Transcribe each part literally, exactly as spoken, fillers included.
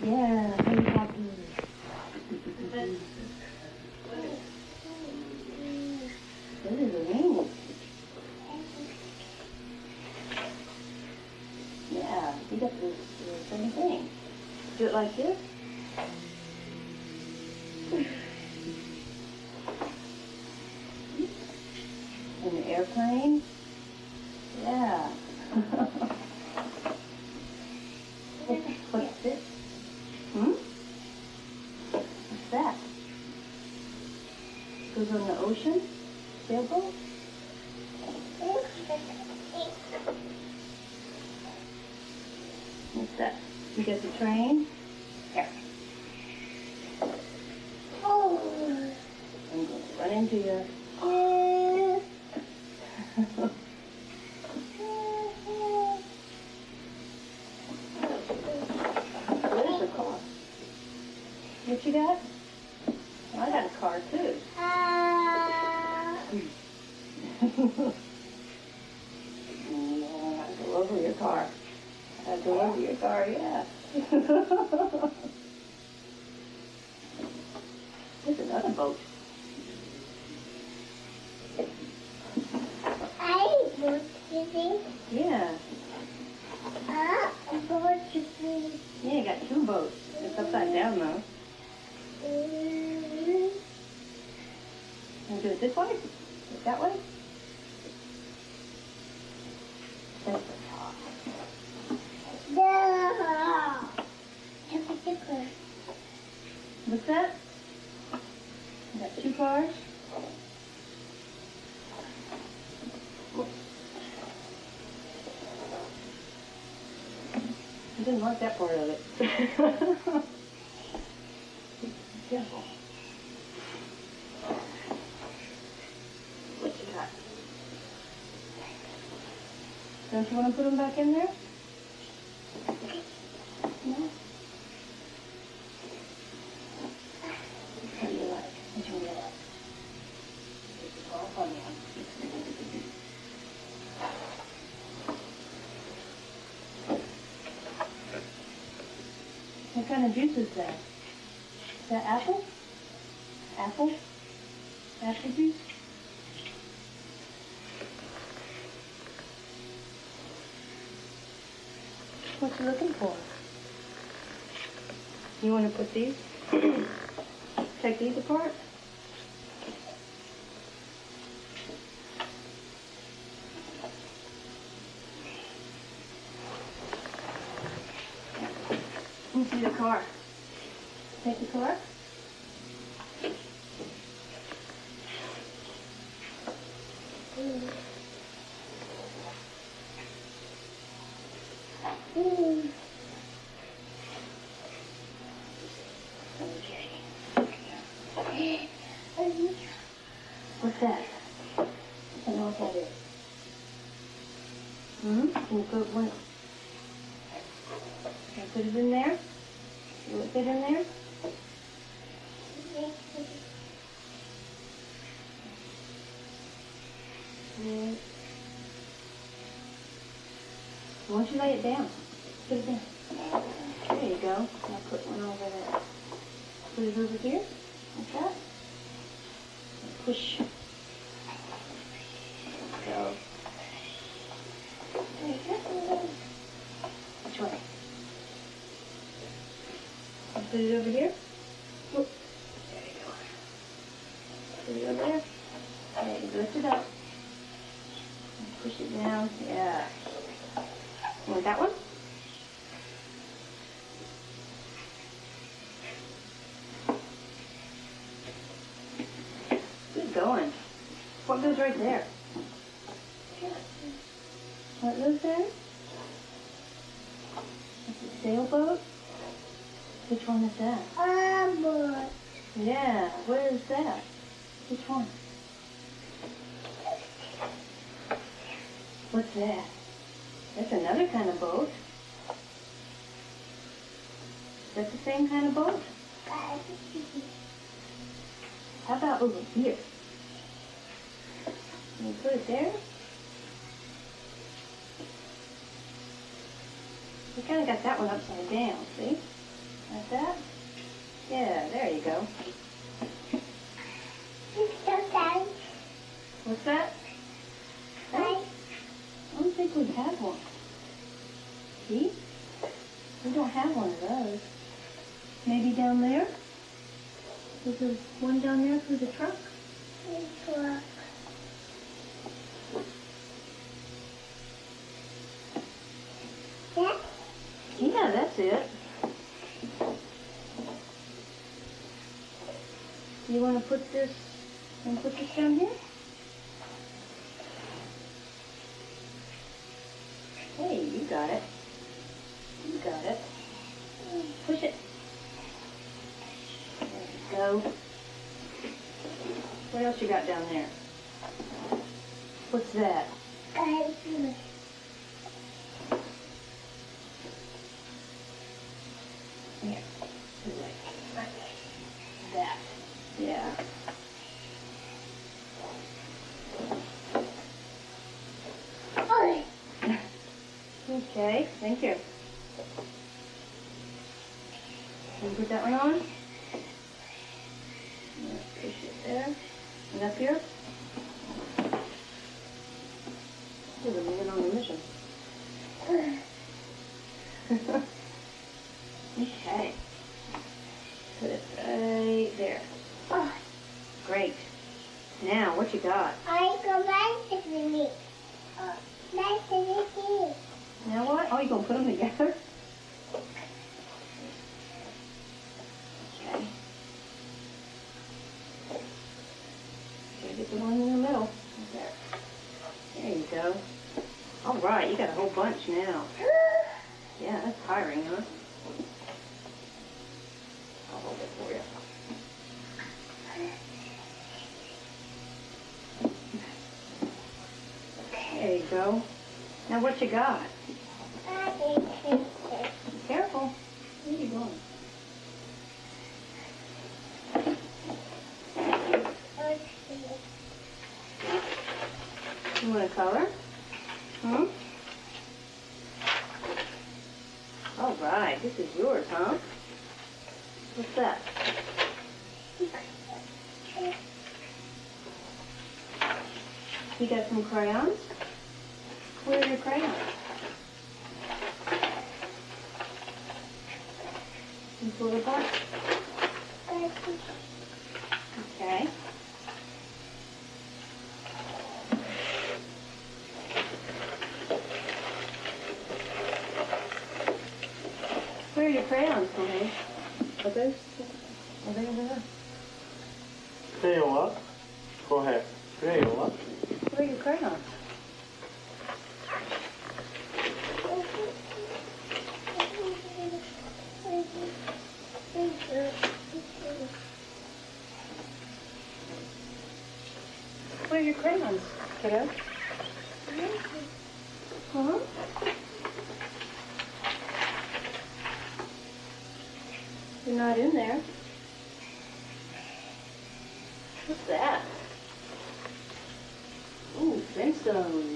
Yeah, helicopter. Those are the wings. Yeah, you got the, the same thing. Do it like this. And the airplane. Yeah. What's this? Hmm? What's that? Goes on the ocean? Sailboat? What's that? You got the train? Here. Oh. I'm going to run into you. Where's the car? What you got? Well, I got a car too. Yeah, I'll go over your car. I'll go over your car, yeah. There's another boat. I boat you Yeah. Ah, a boat you see. Yeah, you got two boats. It's upside down though. Mm-hmm. Want to do it this way? That way? That's the top. No. Look at the car. What's that? You got two cars? I didn't like that part of it. Careful. What you got? Don't you want to put them back in there? No? What do you like? Which one do you like? It's all funny. What kind of juice is that? Is that apple? Apple? Apple juice? What you looking for? You want to put these? Take these apart? Let me see the car. Take the car. Mm. Mm. Okay. What's that? I know what that is. Hmm? Can you put one? Can I put it in there? You want it in there? Yeah. Why don't you lay it down? Put it down. There you go. I'll put one over there. Put it over here, like that. And push. Go. There you go. Which way? I'll put it over here. Whoop. There you go. Put it over there. There you lift it up. And push it down. Yeah. You want that one? Good going. What goes right there? What goes there? That's a sailboat? Which one is that? A boat. Yeah, where is that? Which one? What's that? That's another kind of boat. Is that the same kind of boat? How about over here? Can you put it there? We kind of got that one upside down, see? Like that? Yeah, there you go. What's that? Oh, I don't think we have one. See? We don't have one of those. Maybe down there? Is there one down there through the truck? Truck. Yeah? Yeah, that's it. You want to put this, and put this down here? Hey, you got it. You got it. Push it. There you go. What else you got down there? What's that? Here. Like that. Yeah. Okay, thank you. Can you put that one on? Yeah, push it there. And up here? There's a man on a mission. Okay. Put it right there. Oh. Great. Now, what you got? I go back to me. Oh, back to me. Now what? Oh, you gonna put them together? Okay. Gotta get the one in the middle. There. There you go. All right, you got a whole bunch now. Yeah, that's tiring, huh? I'll hold it for you. There you go. Now what you got? Careful. Where are you going? You want a color? Hmm? All right, this is yours, huh? What's that? You got some crayons? Where are your crayons? Some pull apart? Okay. Where are your crayons, honey? Are those? Are they over there? Crayon what? Go ahead. Crayon what? Where are your crayons? Where are your crayons, kiddo? Huh? You're not in there. What's that? Ooh, flintstones.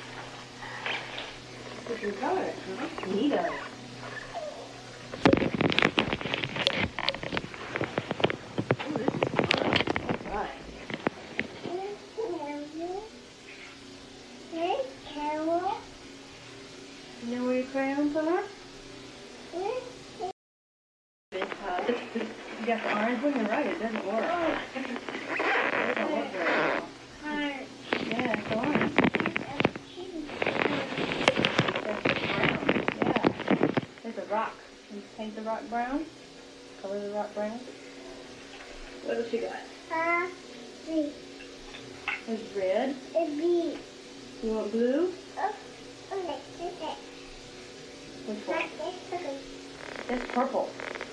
Different colors, huh? Neato. Ooh, this is fun. All right. You know where your crayons are? Uh, this, this, you got the orange one? You're right, it doesn't work. It doesn't work very well. Yeah, it's orange. That's brown. Yeah. There's a rock. Can you paint the rock brown? Color the rock brown. What else you got? Uh, B. There's red. A B. You want blue? Oh, okay, okay. Which one? Okay. That's purple.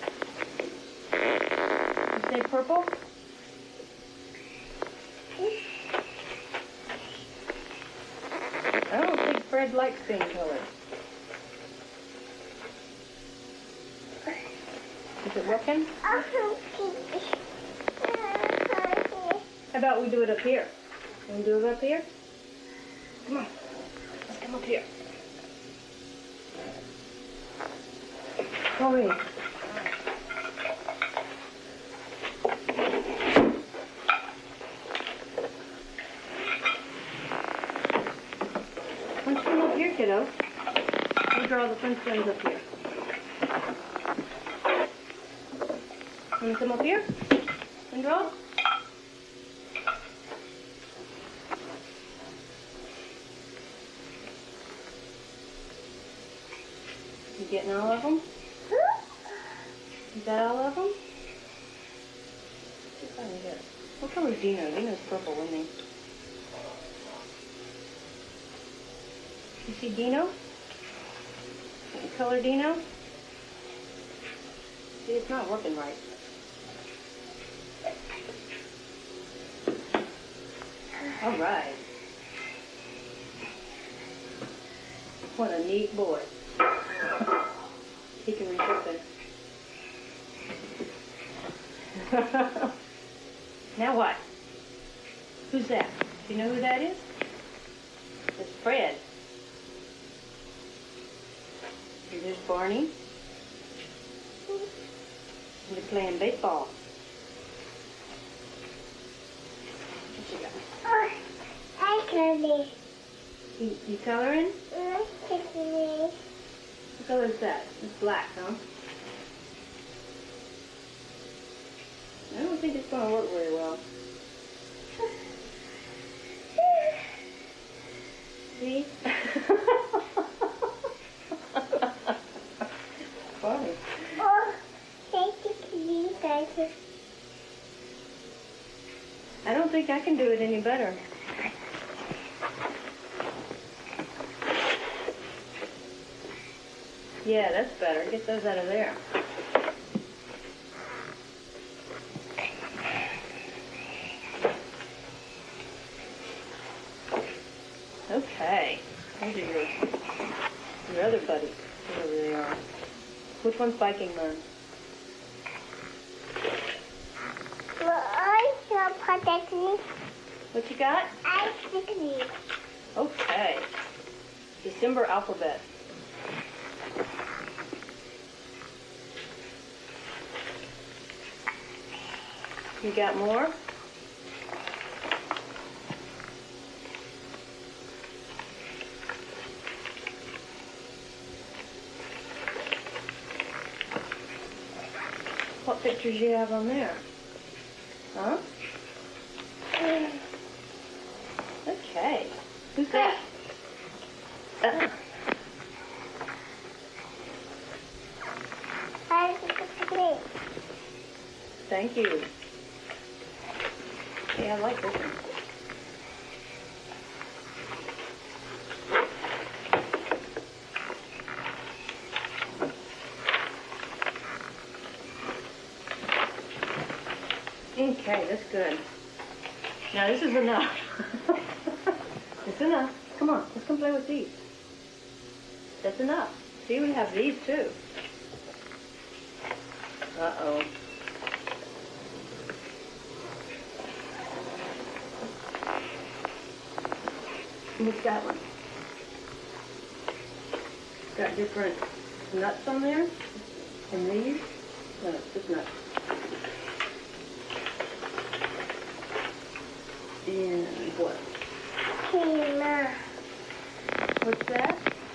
You say purple? I don't think Fred likes being colored. Is it working? How about we do it up here? Can we do it up here? Come on. Let's come up here. Go in. draw the Flintstones up here. Want to come up here and draw? You getting all of them? You got all of them? See if I can get. What color is Dino? Dino's purple, isn't he? You see Dino? What color Dino? See, it's not working right. All right. What a neat boy. He can resist it. Now what? Who's that? Do you know who that is? It's Fred. And there's Barney. And they're playing baseball. What you got? Oh, I color. You, you coloring? I color. What color is that? It's black, huh? I don't think it's going to work very well. See? Funny. Oh, thank you, guys. I don't think I can do it any better. Yeah, that's better. Get those out of there. Okay. Those are your, your other buddies. Whatever they are. Which one's Viking Man? Well, I shall protect me. What you got? I stick me. Okay. December alphabet. You got more? What pictures you have on there? Huh? Okay. Who's that? Uh, I stick me. thank you. Yeah, I like this one. Okay, that's good. Now this is enough. It's enough. Come on, let's come play with these. That's enough. See, we have these too. Uh-oh. What's that one? Got different nuts on there. And these? No, it's just nuts. And what? Tina. What's that?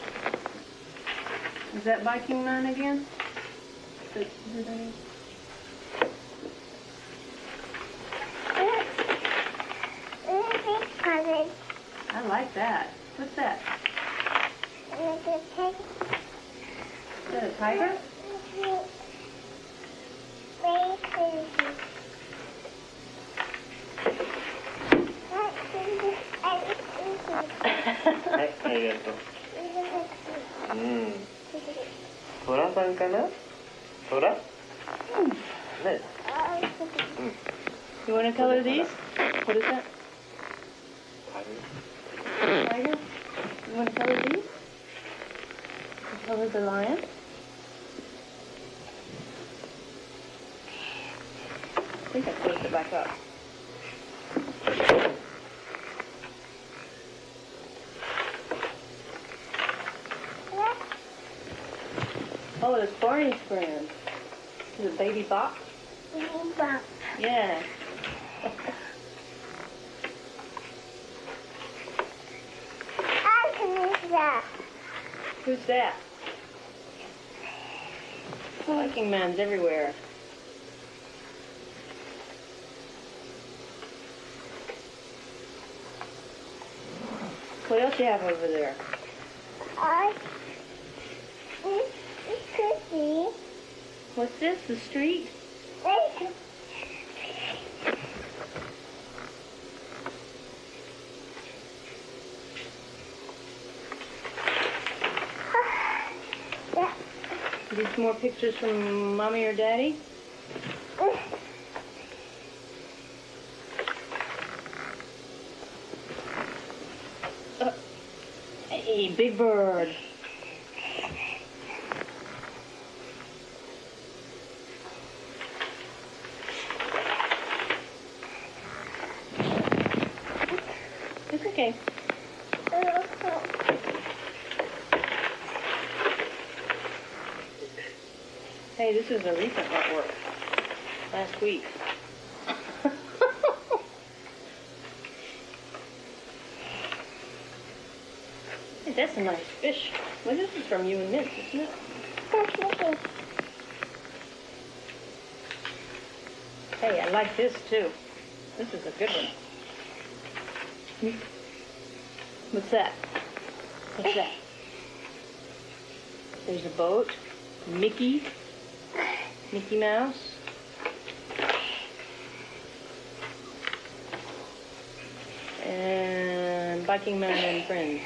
Is that Viking Man again? Is it, is it any? I like that. What's that? Is that a tiger? はい、ありがとう。うん。トラさんかな？トラ？ね。 You want to color these? What is that? Tiger? You want to color these? You color the lion? I think I closed it back up. Oh, it's Barney's friend. Is it Baby Bop? Baby Bop. Yeah. I can use that. Who's that? Viking Man's everywhere. What else you have over there? I this is cookie. What's this? The street? This These more pictures from Mommy or Daddy? Uh, hey, Big Bird. It's okay. Hey, this is a recent artwork. Last week. Hey, that's a nice fish. Well, this is from you and Mint, isn't it? Hey, I like this too. This is a good one. What's that? What's that? There's a boat. Mickey. Mickey Mouse. And Viking Man and Friends.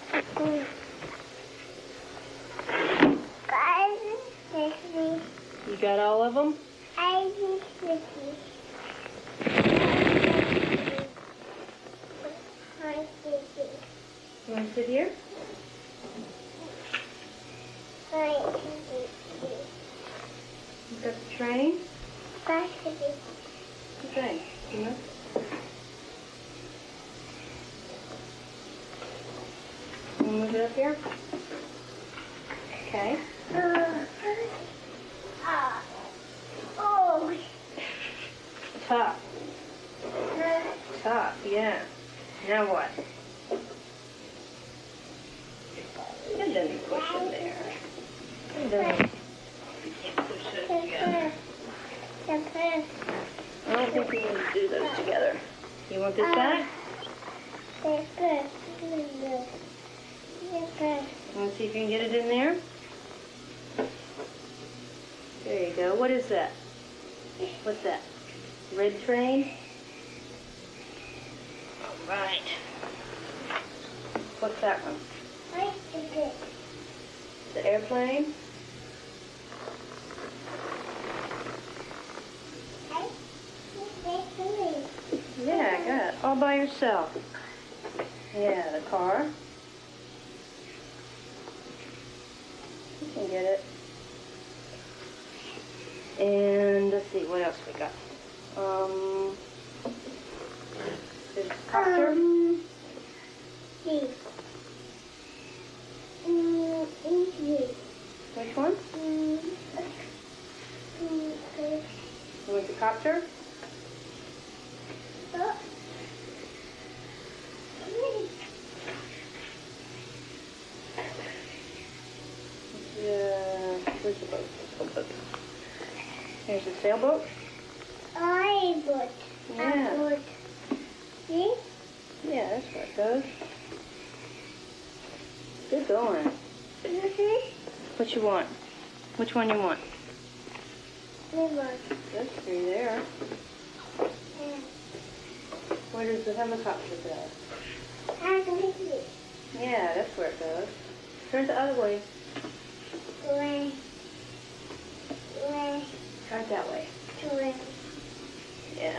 You got all of them? I just Mickey. You want to sit here? You got the train? The train. You know? You want to move it up here? Okay. Oh. Top. Top, yeah. Now what? And then you push it there. And then you can't push it together. I don't think we need to do those together. You want this back? You want to see if you can get it in there? There you go. What is that? What's that? Red train? All right. What's that one? The airplane? Yeah, I got it. All by yourself. Yeah, the car. You can get it. And let's see, what else we got? Um, there's a copter. Um, see. Mm, easy. Which one? Mm, mm, You want the copter? oh. Yeah, where's the boat? Sailboat. There's a sailboat. I would. Yeah. I would. See? Yeah, that's where it goes. Good going. Mm-hmm. What you want? Which one you want? River. There's three there. Yeah. Where does the helicopter go? I believe it. Yeah, that's where it goes. Turn the other way. Where? Where? Try it that way. Where? Yeah.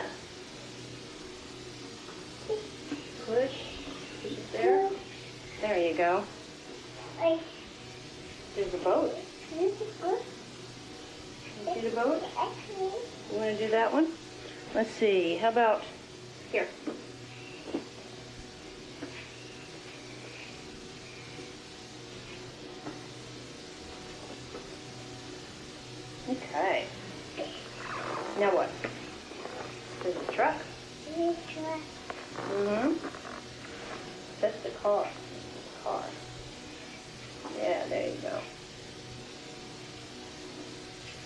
Push. Push it there. There you go. I. There's a boat. This is good. You see the boat? Actually. You want to do that one? Let's see. How about here? Okay. Now what? There's a truck. This one. Mm-hmm. That's the car. Car. Yeah, there you go.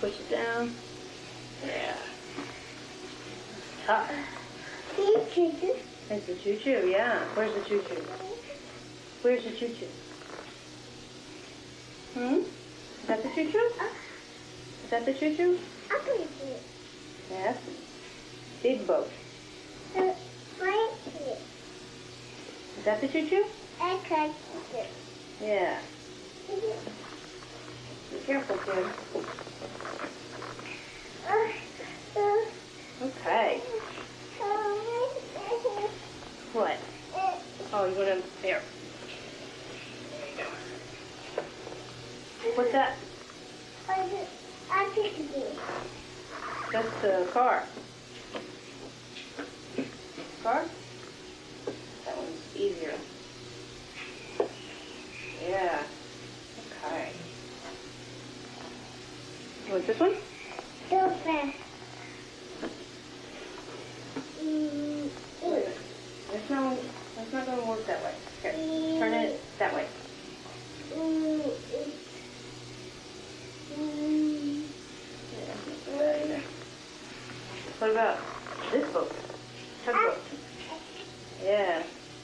Push it down. Yeah. Tough. Choo-choo. It's a choo-choo, yeah. Where's the choo-choo? Where's the choo-choo? Hmm? Is that the choo-choo? Is that the choo-choo? I can do it. Yes. Big boat. Uh, why is it? Is that the choo-choo? I can't do it. Yeah. Be careful, kid. Uh, uh, Okay. uh, What? uh, Oh, you want to... There. What's that? I do- I pick it. That's the car. Car? That one's easier. Yeah. Okay. You want this one? So fast. Mm, Wait. That's not, that's not going to work that way. Here, turn it that way. mm, mm, Yeah, that's a good idea. What about this boat? Tugboat. Yeah.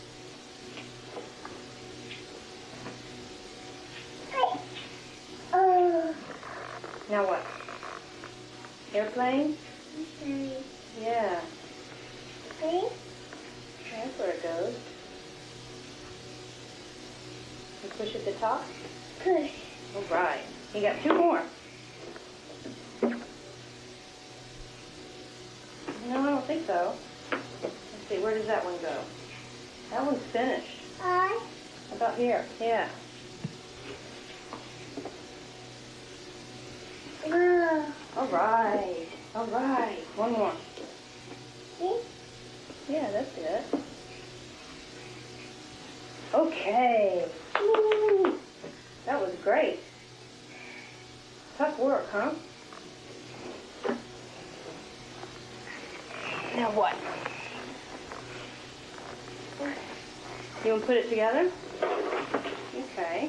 Oh, Now what? Airplane? okay. Yeah. Okay. That's where it goes. You push at the top? Push. All right. You got two more. No, I don't think so. Let's see, where does that one go? That one's finished. I. About here. Yeah. Oh. All right. All right. One more. See? Yeah, that's good. Okay. Ooh. That was great. Tough work, huh? Now what? You want to put it together? Okay.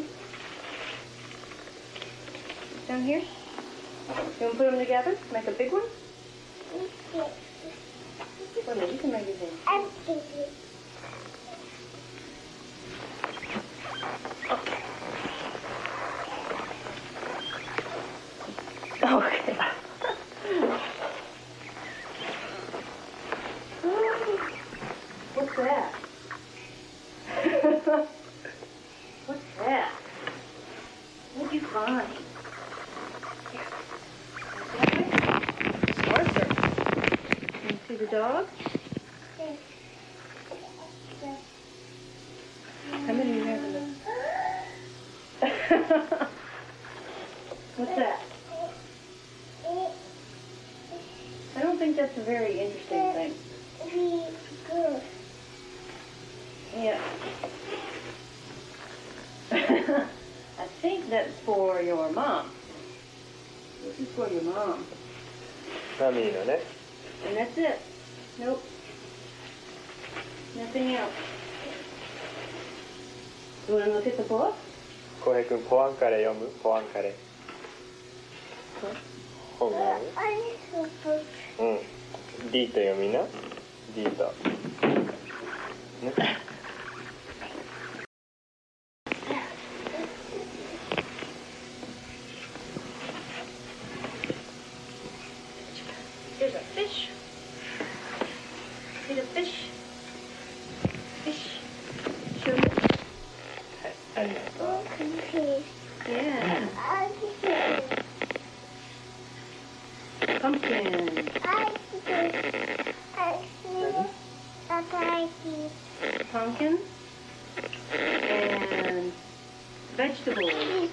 Down here? You want to put them together? Make a big one? Okay. Wait a minute, you can make it big. I'm thinking. Okay. What's that? What's that? What'd you find? Arthur. Can you see the dog? How many do you have in this? What's that? I don't think that's a very interesting thing. Be good. Yeah. I think that's for your mom. This is for your mom. マミーのね。 And that's it. Nope. Nothing else. You want to look at the book? 浩平君、ポアンカレー読む？ポアンカレー。本読 I'm super. む？うん。D と読みな。D と。ね。 There's a fish. See the fish? Fish. Show me. Okay. Yeah. I see. Pumpkin. I see. I see. I see. Pumpkin. And vegetables.